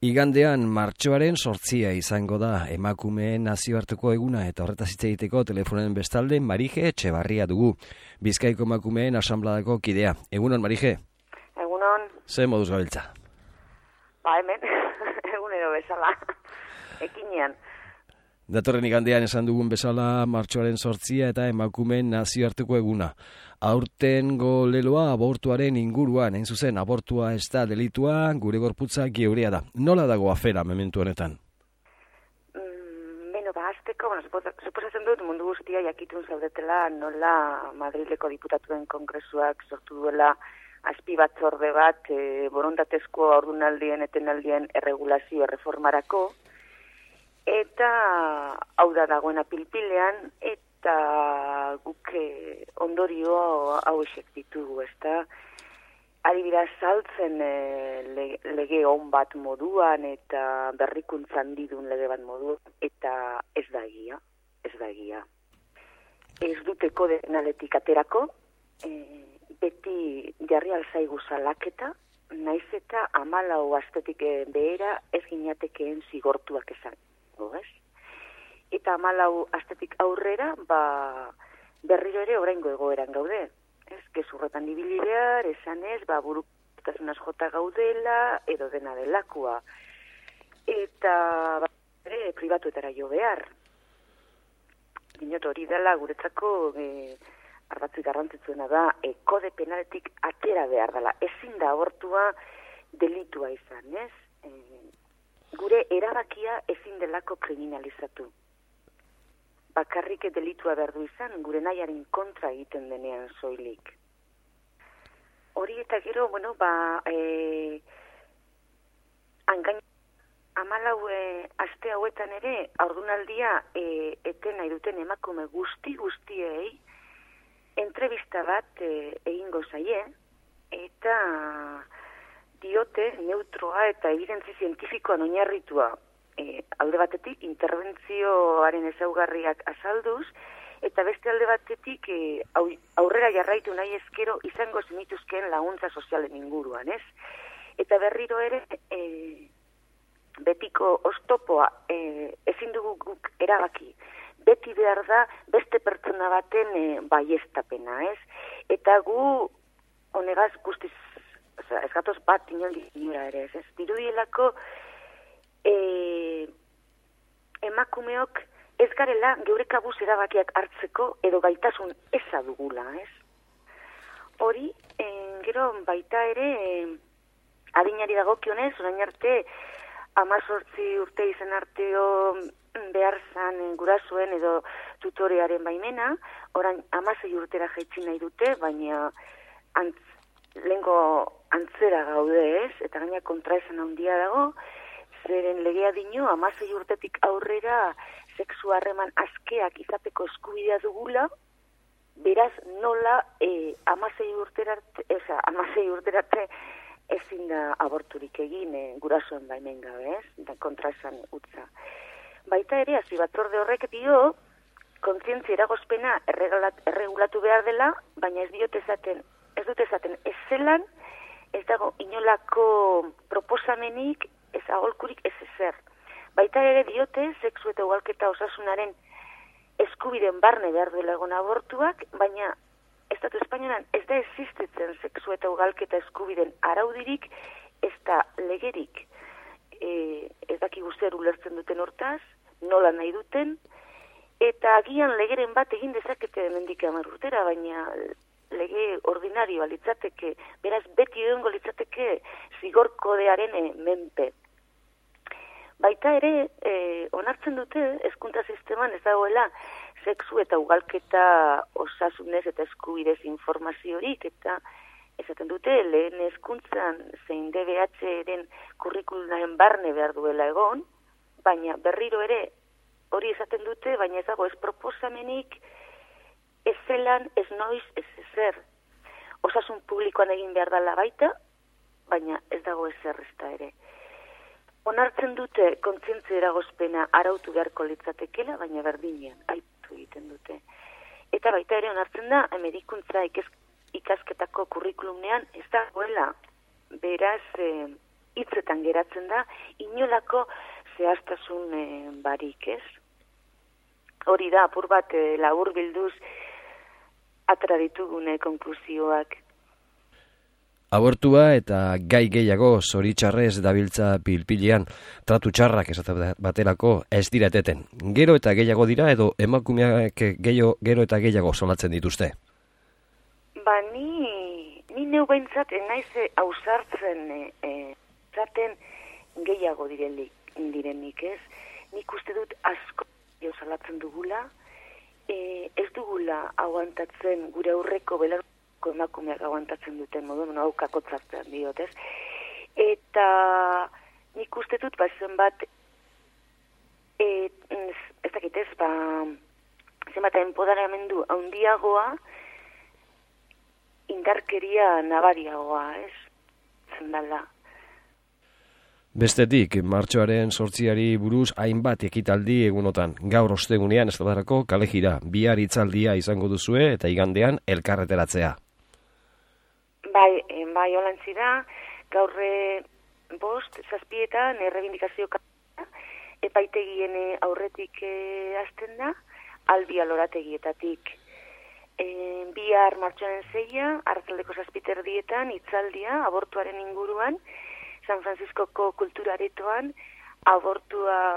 Igandean martxoaren 8 izango da emakumeen nazioarteko eguna eta horretaz hitz egiteko telefonen bestalde Marije Etxebarria dugu, Bizkaiko emakumeen asanbladako kidea. Egunon, Marije? Egunon. Ze moduz gabiltza? Ba, hemen, egunero bezala, ekinean. Datorren igandean esan dugun bezala martxoaren 8 eta emakumeen nazioarteko eguna. Aurtengo leloa abortuaren inguruan, hain zuzen, abortua ez da delitua, gure gorputza geurea da. Nola dago afera mementu honetan? Azteko, suposatzen dut mundu guztia jakitun zaudetela nola Madrileko diputatuen kongresuak sortu duela azpi batzorde bat borondatezko haurdunaldien etenaldien erregulazio erreformarako, eta hau da dagoena pilpilean, eta guk ondorio hauexek ditugu, ezta? Adibidez saltzen lege on bat moduan eta berrikuntzan didun lege bat moduan, eta ez da egia. Ez dute kode penaletik aterako, beti jarri alzaigu salaketa, naiz eta 14 astetik behera ez ginatekeen zigortuak esan. Eta 14 astetik aurrera, berriro ere oraingo egoeran gaude. Ez, gezurretan ibili behar, esan ez, buruktasunaz jota gaudela, edo dena delakua. Eta ere pribatuetara jo behar. Dinot hori dela guretzako ardatzik garrantzitsuena da, kode penaletik atera behar dela. Ezin da abortua delitua izan, ez? Gure erabakia ezin delako kriminalizatu. Bakarrik delitua behar du izan, gure nahiaren kontra egiten denean soilik. Hori eta gero, angain 14 aste hauetan ere, haurdunaldia eten nahi duten emakume guztiei, entrevista bat egingo zaie, eta diote neutroa eta evidentzia zientifikoan oinarritua. Alde batetik interbentzioaren ezaugarriak azalduz, eta beste alde batetik aurrera jarraitu nahi ezkero izango zenituzkeen laguntza sozialen inguruan, ez? Eta berriro ere betiko oztopoa ezin dugu guk erabaki. Beti behar da beste pertsona baten baieztapena, ez? Eta gu honegaz guztiz, ez gatoz bat inora ere, ez? Dirudielako emakumeok ez garela geure kabuz erabakiak hartzeko edo gaitasun eza dugula, ez? Hori, gero baita ere adinari dagokionez, orain arte 18 urte izan arteo behar zan gurasoen edo tutorearen baimena, orain 16 urtera jaitsi nahi dute, baina lehengo antzera gaude, ez? Eta gaina kontraesan handia dago, zeren legea dino, 16 urtetik aurrera sexu harreman askeak izateko eskubidea dugula, beraz nola 16 urterarte ezin da aborturik egin gurasoen baimen gabe, ez? Da kontraesan utza. Baita ere, azpi batzorde horrek dio, kontzientzia eragozpena erregulatu behar dela, baina ez dute esaten ez zelan, ez dago inolako proposamenik, ez agolkurik ez ezer. Baita ere diote, sexu eta ugalketa osasunaren eskubiden barne behar duela egon abortuak, baina Estatu Espainoan ez da existitzen sexu eta ugalketa eskubiden araudirik, ez da legerik. Ez dakigu zer ulertzen duten hortaz, nola nahi duten, eta agian legeren bat egin dezakete hemendik 10 urtera, baina lege ordinarioa litzateke, beraz beti egongo litzateke zigor kodearen menpe. Baita ere, onartzen dute hezkuntza sisteman ez dagoela sexu eta ugalketa osasunez eta eskubidez informaziorik, eta esaten dute lehen hezkuntzan zein DBH-ren kurrikulumaren barne behar duela egon, baina berriro ere hori esaten dute, baina ez dago ez proposamenik, ez zelan, ez noiz, ez ezer. Osasun publikoan egin behar dela baita, baina ez dago ezer ez da ere. Onartzen dute kontzientzia eragozpena arautu beharko litzatekela, baina berdinean aitu egiten dute. Eta baita ere onartzen da, medikuntza ikasketako kurrikulumnean ez dagoela. Beraz, hitzetan geratzen da, inolako zehaztasun barik, ez? Hori da, apur bat labur bilduz atera ditugune konklusioak. Abortua eta gai gehiago zoritxarrez dabiltza pilpilean, tratu txarrak esate baterako ez dira eteten. Gero eta gehiago dira edo emakumeak gero eta gehiago solatzen dituzte? Ba, ni neu behintzat naiz ausartzen zaten gehiago direnik, ez? Nik uste dut asko salatzen dugula, ez dugula aguantatzen gure aurreko belarko emakumeak aguantatzen duten modu, hau kakotzartzen diot, ez? Eta nik uste dut, zenbat, ez dakit ez, zenbat enpoderamendu handiagoa, indarkeria nabariagoa, ez? Zendala. Bestetik, martxoaren 8 buruz hainbat ekitaldi egunotan. Gaur ostegunean ez darako kale jira, bihar hitzaldia izango duzue eta igandean elkarreteratzea. Bai, holantzi da, gaur 5:00 errebindikazio epaitegien aurretik hasten da, Albia lorategietatik. Bihar martxoaren 6, arratsaldeko 7:30 hitzaldia abortuaren inguruan, San Franciscoko kulturaretoan, abortua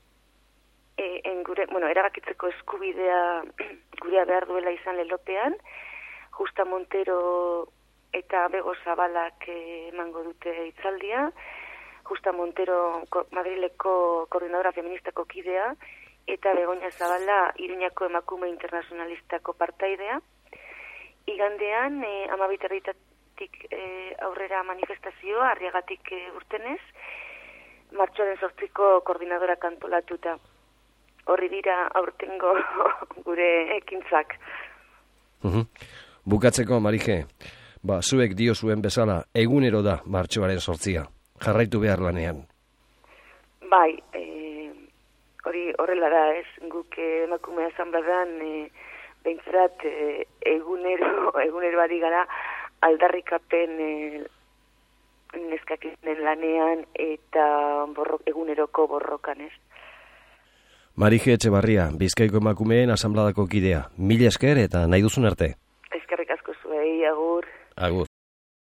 erabakitzeko eskubidea gurea behar duela izan lelopean, Justa Montero eta Bego Zabalak emango dute hitzaldia, Justa Montero Madrileko koordinadora feministako kidea, eta Begoña Zabala Iruñako emakume internazionalistako partaidea. Igandean, 12:30 aurrera manifestazioa, Arriagatik urtenez, martxoaren 8ko koordinadora kantolatuta. Horri dira aurtengo gure ekintzak. Bukatzeko, Marije, zuek dio zuen bezala, egunero da martxoaren 8. Jarraitu behar lanean. Bai, hori horrela da, ez, guk emakume asanbladan behintzat egunero ari gara aldarrikapen neskakinen lanean eta eguneroko borrokan, ez. Marije Etxebarria, Bizkaiko emakumeen asanbladako kidea. Mila esker eta nahi duzun arte. Eskerrik asko zuei, agur. Agur.